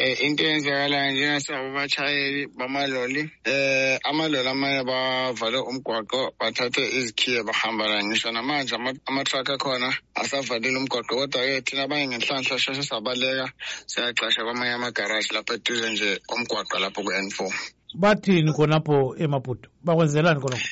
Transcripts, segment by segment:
Into eyenzakalayo njengasabo batshayeli bamaloli amaloli amanye bavale umgwaqo bathathe izikhiye bahamba la. Ngisho namanje ama-truck akhona asavalile umgwaqo, kodwa-ke thina abanye ngenhlanhla sheshe sabaleka siyaxasha kwamanye amagaraji lapho eduze nje omgwaqo lapho ku-N4. Bathini khonapho eMaputo? Bakwenzelani khonapho?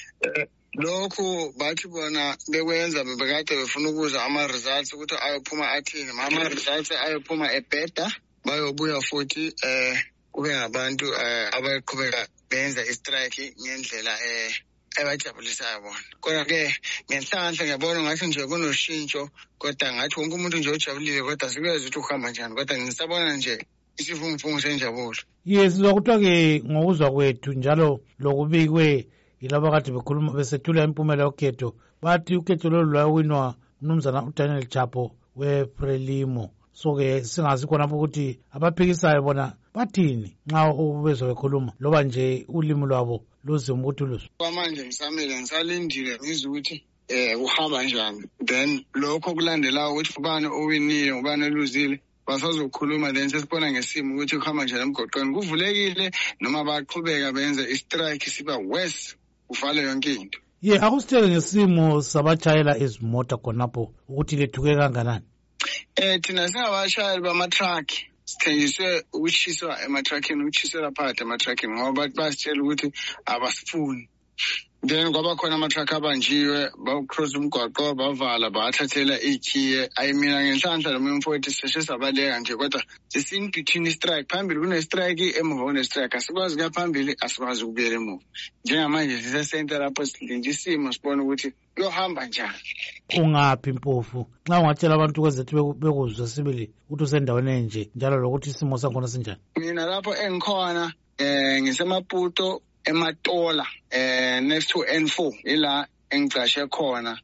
Lokhu bathi bona bekwenza bebekade befuna ukuza ama-results ukuthi ayophuma athini. Ama-results ayophuma ebheda, bayobuya futhi kube ngabantu abaqhubeka benza istrike ngendlela ebajabulisayo bona. Kodwa-ke ngenhlanhla ngiyabona ngathi nje kunoshintsho, kodwa ngathi wonke umuntu nje ujabulile, kodwa sikwazi ukuthi ukuhamba njani, kodwa ngisabona nje isivunguvungu senjabulo. Yes, lokuthiwa-ke ngokuzwa kwethu njalo lokubikwe yilabo kade bekhuluma besethula impumela yokhetho, bathi ukhetho lolu lwawinwa umnumzana uDaniel Chapo weFrelimo. So-ke singazi khonapho ukuthi abaphikisayo bona bathini nxa ubezwa bekhuluma loba nje ulimi lwabo luzima ukuthi luzwe. Kwamanje ngisalindile ngizwe ukuthi uhamba njani, then lokho kulandelayo ukuthi ubani owinile ubani oluzile basazokhuluma, then sesibona ngesimo ukuthi kuhamba njani emgwaqweni. Kuvulekile noma baqhubeka benze istrike siba worse, uvale yonke into. Akusitshele ngesimo sabatshayela ezimota khonapho ukuthi lethuke kanganani. Thina singabashayeli bama-truck sithenjiswe ukushiswa ema-truckini, ukushisela phakathi ema-truckini ngoba basitshela ukuthi abasifuni. Then kwaba khona ama-truck abanjiwe, bawucross umgwaqo, bavala, bathathela ikhiye. Mina ngenhlanhla noma M40 seshe sabaleka nje, kodwa sesin between strike. Phambili kune-strike, emuva kune-strike. Asikwazi kuya phambili, asikwazi ukubuyela emuva. Njengamanje sisesenta lapho silinde isimo sibone ukuthi kuyohamba njani. Ungaphi Mpofu nxa ungatshela abantu kwezethu bekuzwe sibili ukuthi usendaweni enje njalo lokuthi isimo sakhona sinjani? Mina lapho engikhona ngisemaputo eMatola next to N4 ila engicashe khona.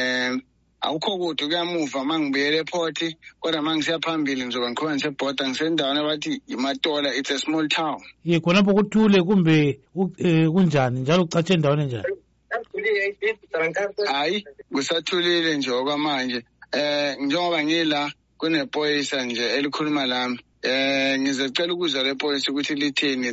Awukho kude kuyamuva mangibuyela ePort, kodwa mangisiya phambili ngizoba ngikhona ngisebhoda ngisendaweni abathi iMatola, it's a small town. Khonapho kuthule kumbe kunjani njalo ucatshe endaweni enjani? Hayi, kusathulile nje okwamanje. Njengoba ngila kunephoyisa nje elikhuluma lami. Ngizocela ukuzwa lephoyisa ukuthi lithini.